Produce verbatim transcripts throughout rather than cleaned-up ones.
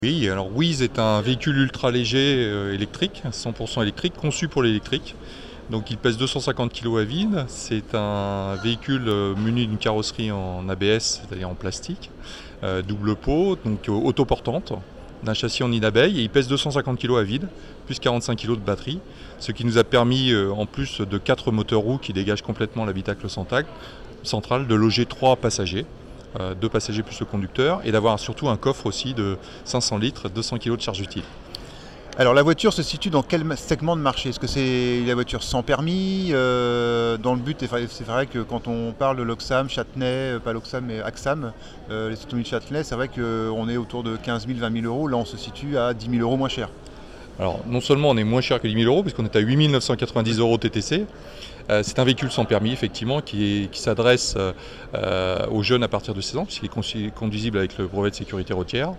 Oui, alors Wiz est un véhicule ultra léger euh, électrique, cent pour cent électrique, conçu pour l'électrique. Donc il pèse deux cent cinquante kilos à vide. C'est un véhicule euh, muni d'une carrosserie en A B S, c'est-à-dire en plastique, euh, double pot, donc euh, autoportante, d'un châssis en nid d'abeille, et il pèse deux cent cinquante kilos à vide, plus quarante-cinq kilos de batterie, ce qui nous a permis, euh, en plus de quatre moteurs roues qui dégagent complètement l'habitacle central, de loger trois passagers. Euh, deux passagers plus le conducteur, et d'avoir surtout un coffre aussi de cinq cents litres, deux cents kilos de charge utile. Alors la voiture se situe dans quel segment de marché? Est-ce que c'est la voiture sans permis euh, dans le but, c'est vrai que quand on parle de Loxam, Châtenay, pas Loxam mais Axam, euh, les automobiles Châtenay, c'est vrai qu'on est autour de quinze mille, vingt mille euros. Là on se situe à dix mille euros moins cher. Alors non seulement on est moins cher que dix mille euros, puisqu'on est à huit mille neuf cent quatre-vingt-dix euros T T C. Euh, c'est un véhicule sans permis, effectivement, qui, est, qui s'adresse euh, aux jeunes à partir de seize ans, puisqu'il est conduisible avec le brevet de sécurité routière.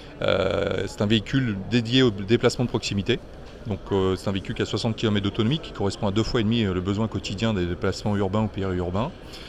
Euh, c'est un véhicule dédié au déplacement de proximité. Donc euh, c'est un véhicule qui a soixante kilomètres d'autonomie, qui correspond à deux fois et demi le besoin quotidien des déplacements urbains ou périurbains.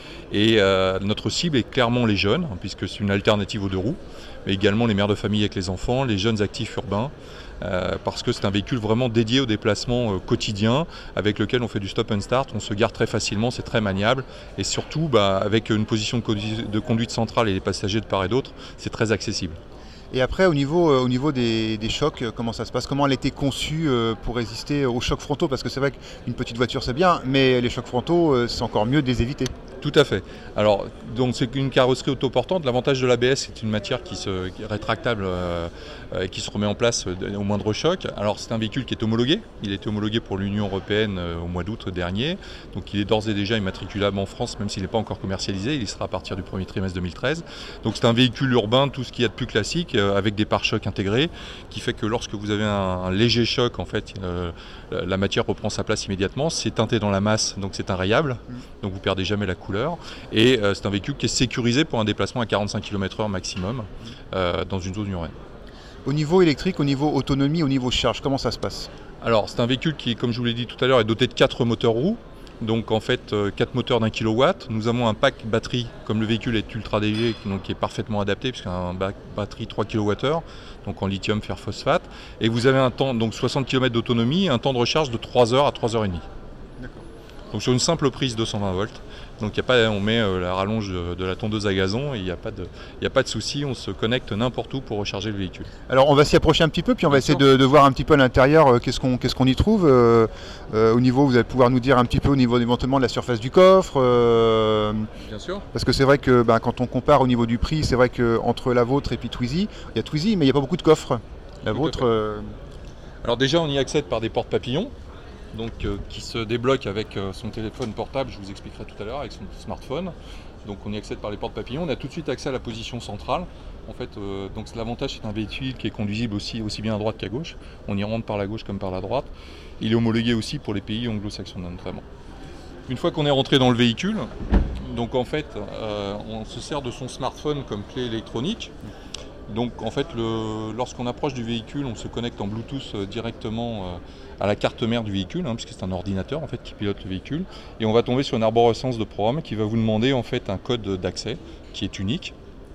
Et euh, notre cible est clairement les jeunes, hein, puisque c'est une alternative aux deux roues, mais également les mères de famille avec les enfants, les jeunes actifs urbains, euh, parce que c'est un véhicule vraiment dédié au déplacement euh, quotidien, avec lequel on fait du stop and start, on se gare très facilement, c'est très maniable, et surtout bah, avec une position de, conduite, de conduite centrale et les passagers de part et d'autre, c'est très accessible. Et après, au niveau, euh, au niveau des, des chocs, euh, comment ça se passe? Comment elle a été conçue euh, pour résister aux chocs frontaux? Parce que c'est vrai qu'une petite voiture, c'est bien, mais les chocs frontaux, euh, c'est encore mieux de les éviter. Tout à fait. Alors, donc c'est une carrosserie autoportante. L'avantage de l'A B S, c'est une matière qui, se, qui est rétractable euh, et qui se remet en place au moindre choc. Alors, c'est un véhicule qui est homologué. Il a été homologué pour l'Union européenne euh, au mois d'août dernier. Donc, il est d'ores et déjà immatriculable en France, même s'il n'est pas encore commercialisé. Il y sera à partir du premier trimestre deux mille treize. Donc, c'est un véhicule urbain, tout ce qu'il y a de plus classique, euh, avec des pare-chocs intégrés, qui fait que lorsque vous avez un, un léger choc, en fait, euh, la matière reprend sa place immédiatement. C'est teinté dans la masse, donc c'est invariable. Donc, vous ne perdez jamais la couleur. Et euh, c'est un véhicule qui est sécurisé pour un déplacement à quarante-cinq kilomètres heure maximum euh, dans une zone urbaine. Au niveau électrique, au niveau autonomie, au niveau charge, comment ça se passe? Alors c'est un véhicule qui, comme je vous l'ai dit tout à l'heure, est doté de quatre moteurs roues. Donc en fait euh, quatre moteurs d'un kilowatt. Nous avons un pack batterie, comme le véhicule est ultra léger, donc qui est parfaitement adapté, puisqu'il a un bac batterie trois kilowattheures, donc en lithium fer phosphate. Et vous avez un temps, donc soixante kilomètres d'autonomie, et un temps de recharge de trois heures à trois heures trente. D'accord. Donc sur une simple prise deux cent vingt volts. Donc y a pas, on met euh, la rallonge de, de la tondeuse à gazon et il n'y a pas de, y a pas de souci, on se connecte n'importe où pour recharger le véhicule. Alors on va s'y approcher un petit peu, puis on va Bien essayer sûr. de, de voir un petit peu à l'intérieur euh, qu'est-ce qu'on qu'est-ce qu'on y trouve. Euh, euh, au niveau, vous allez pouvoir nous dire un petit peu au niveau éventuellement de la surface du coffre. Euh, Bien sûr. Parce que c'est vrai que ben, quand on compare au niveau du prix, c'est vrai qu'entre la vôtre et puis Twizy, il y a Twizy, mais il n'y a pas beaucoup de coffres. La Tout à vôtre. fait. euh, Alors déjà on y accède par des portes papillons, donc euh, qui se débloquent avec euh, son téléphone portable, je vous expliquerai tout à l'heure, avec son smartphone. Donc on y accède par les portes papillons, on a tout de suite accès à la position centrale. En fait, euh, donc l'avantage, c'est un véhicule qui est conduisible aussi, aussi bien à droite qu'à gauche. On y rentre par la gauche comme par la droite. Il est homologué aussi pour les pays anglo-saxons notamment. Une fois qu'on est rentré dans le véhicule, donc en fait, euh, on se sert de son smartphone comme clé électronique. Donc en fait, le, lorsqu'on approche du véhicule, on se connecte en Bluetooth euh, directement euh, à la carte mère du véhicule, hein, puisque c'est un ordinateur en fait qui pilote le véhicule, et on va tomber sur une arborescence de programme qui va vous demander en fait un code d'accès qui est unique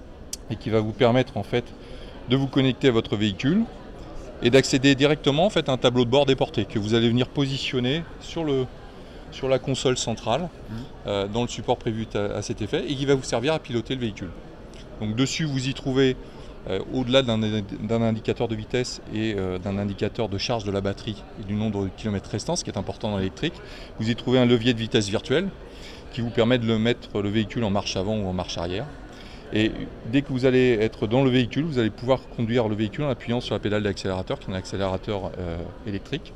et qui va vous permettre en fait de vous connecter à votre véhicule et d'accéder directement en fait à un tableau de bord déporté que vous allez venir positionner sur le sur la console centrale euh, dans le support prévu à, à cet effet et qui va vous servir à piloter le véhicule. Donc dessus vous y trouvez Euh, au-delà d'un, d'un indicateur de vitesse et euh, d'un indicateur de charge de la batterie et du nombre de kilomètres restants, ce qui est important dans l'électrique, vous y trouvez un levier de vitesse virtuel qui vous permet de le mettre le véhicule en marche avant ou en marche arrière. Et dès que vous allez être dans le véhicule, vous allez pouvoir conduire le véhicule en appuyant sur la pédale d'accélérateur, qui est un accélérateur euh, électrique,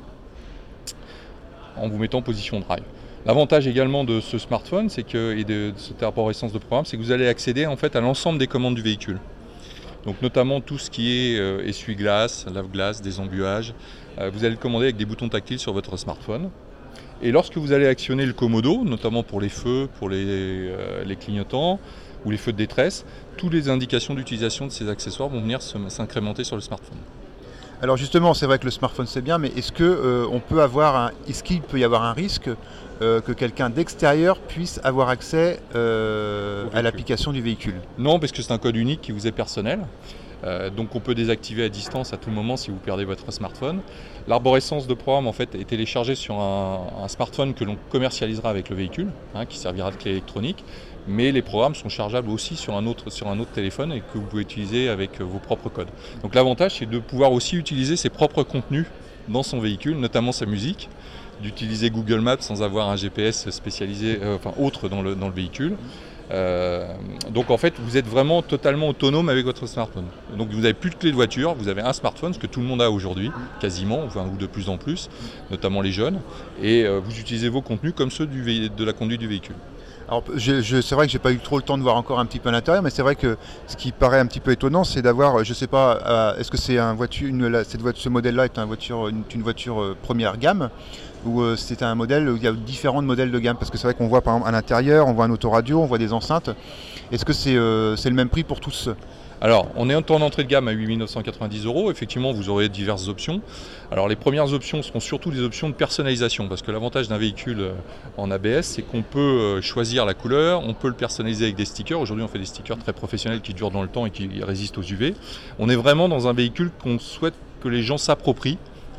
en vous mettant en position drive. L'avantage également de ce smartphone, c'est que, et de, de cette arborescence de programme, c'est que vous allez accéder en fait à l'ensemble des commandes du véhicule. Donc notamment tout ce qui est euh, essuie-glace, lave-glace, des embuages. Euh, vous allez le commander avec des boutons tactiles sur votre smartphone. Et lorsque vous allez actionner le commodo, notamment pour les feux, pour les, euh, les clignotants ou les feux de détresse, toutes les indications d'utilisation de ces accessoires vont venir se, s'incrémenter sur le smartphone. Alors justement, c'est vrai que le smartphone c'est bien, mais est-ce que euh, on peut avoir un, est-ce qu'il peut y avoir un risque euh, que quelqu'un d'extérieur puisse avoir accès euh, à l'application du véhicule? Non, parce que c'est un code unique qui vous est personnel. Euh, donc on peut désactiver à distance à tout moment si vous perdez votre smartphone. L'arborescence de programme en fait est téléchargée sur un, un smartphone que l'on commercialisera avec le véhicule, hein, qui servira de clé électronique. Mais les programmes sont chargeables aussi sur un autre, sur un autre téléphone et que vous pouvez utiliser avec vos propres codes. Donc l'avantage, c'est de pouvoir aussi utiliser ses propres contenus dans son véhicule, notamment sa musique, d'utiliser Google Maps sans avoir un G P S spécialisé, euh, enfin autre dans le, dans le véhicule. Euh, donc en fait, vous êtes vraiment totalement autonome avec votre smartphone. Donc vous n'avez plus de clé de voiture, vous avez un smartphone, ce que tout le monde a aujourd'hui, quasiment, enfin, ou de plus en plus, notamment les jeunes, et euh, vous utilisez vos contenus comme ceux du vé- de la conduite du véhicule. Alors, je, je, c'est vrai que j'ai pas eu trop le temps de voir encore un petit peu à l'intérieur, mais c'est vrai que ce qui paraît un petit peu étonnant, c'est d'avoir, je sais pas, euh, est-ce que c'est un voiture, une, la, cette voiture, ce modèle-là est un voiture, une, une voiture euh, première gamme, ou euh, c'est un modèle où il y a différents modèles de gamme, parce que c'est vrai qu'on voit par exemple à l'intérieur, on voit un autoradio, on voit des enceintes. Est-ce que c'est, euh, c'est le même prix pour tous ? Alors, on est en entrée de gamme à huit mille neuf cent quatre-vingt-dix euros. Effectivement, vous aurez diverses options. Alors, les premières options seront surtout des options de personnalisation, parce que l'avantage d'un véhicule en A B S, c'est qu'on peut choisir la couleur, on peut le personnaliser avec des stickers. Aujourd'hui, on fait des stickers très professionnels qui durent dans le temps et qui résistent aux U V. On est vraiment dans un véhicule qu'on souhaite que les gens s'approprient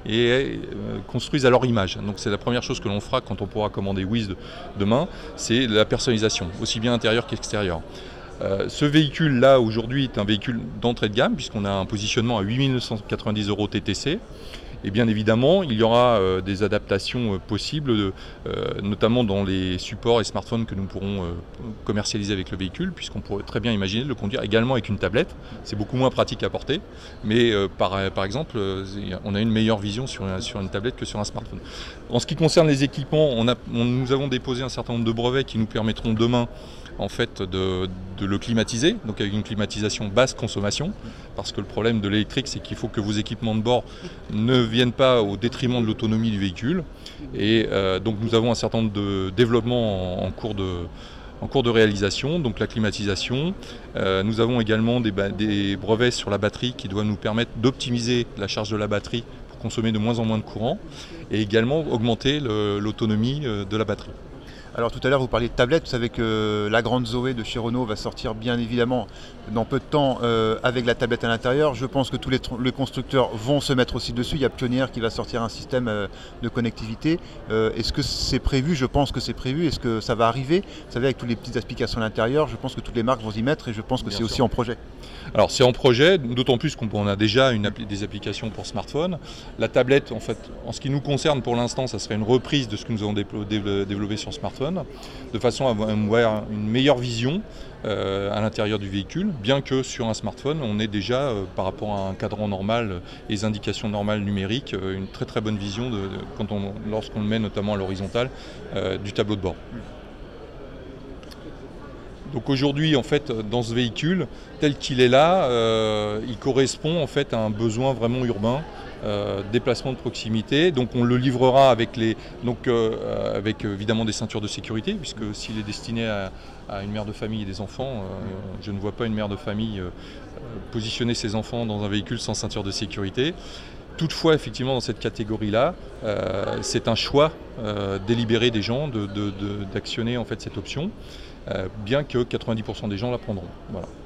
et construisent à leur image. Donc c'est la première chose que l'on fera quand on pourra commander Wiz demain, c'est la personnalisation, aussi bien intérieure qu'extérieure. Euh, ce véhicule-là, aujourd'hui, est un véhicule d'entrée de gamme, puisqu'on a un positionnement à huit mille neuf cent quatre-vingt-dix euros T T C. Et bien évidemment, il y aura euh, des adaptations euh, possibles, de, euh, notamment dans les supports et smartphones que nous pourrons euh, commercialiser avec le véhicule, puisqu'on pourrait très bien imaginer de le conduire également avec une tablette. C'est beaucoup moins pratique à porter, mais euh, par, par exemple, euh, on a une meilleure vision sur, sur une tablette que sur un smartphone. En ce qui concerne les équipements, on a, on, nous avons déposé un certain nombre de brevets qui nous permettront demain en fait de, de le climatiser, donc avec une climatisation basse consommation, parce que le problème de l'électrique, c'est qu'il faut que vos équipements de bord ne viennent pas au détriment de l'autonomie du véhicule. Et euh, donc nous avons un certain nombre de développements en, en cours de en cours de réalisation, donc la climatisation. Euh, nous avons également des, des brevets sur la batterie qui doivent nous permettre d'optimiser la charge de la batterie pour consommer de moins en moins de courant et également augmenter le, l'autonomie de la batterie. Alors tout à l'heure vous parliez de tablette, vous savez que la grande Zoé de chez Renault va sortir bien évidemment dans peu de temps euh, avec la tablette à l'intérieur. Je pense que tous les, tr- les constructeurs vont se mettre aussi dessus. Il y a Pioneer qui va sortir un système euh, de connectivité. Euh, est-ce que c'est prévu ? Je pense que c'est prévu. Est-ce que ça va arriver ? Vous savez, avec toutes les petites applications à l'intérieur, je pense que toutes les marques vont y mettre et je pense que bien c'est sûr. Aussi en projet. Alors c'est en projet, d'autant plus qu'on a déjà une appli- des applications pour smartphone. La tablette, en fait, en ce qui nous concerne pour l'instant, ça serait une reprise de ce que nous avons déplo- dé- développé sur smartphone, de façon à avoir une meilleure vision euh, à l'intérieur du véhicule, bien que sur un smartphone, on ait déjà, euh, par rapport à un cadran normal et les indications normales numériques, euh, une très très bonne vision de, de, quand on, lorsqu'on le met notamment à l'horizontale euh, du tableau de bord. Donc aujourd'hui, en fait, dans ce véhicule, tel qu'il est là, euh, il correspond en fait à un besoin vraiment urbain, euh, déplacement de proximité. Donc on le livrera avec, les, donc, euh, avec évidemment des ceintures de sécurité, puisque s'il est destiné à, à une mère de famille et des enfants, euh, je ne vois pas une mère de famille euh, positionner ses enfants dans un véhicule sans ceinture de sécurité. Toutefois, effectivement, dans cette catégorie-là, euh, c'est un choix euh, délibéré des gens de, de, de, d'actionner en fait cette option. Euh, bien que quatre-vingt-dix pour cent des gens la prendront. Voilà.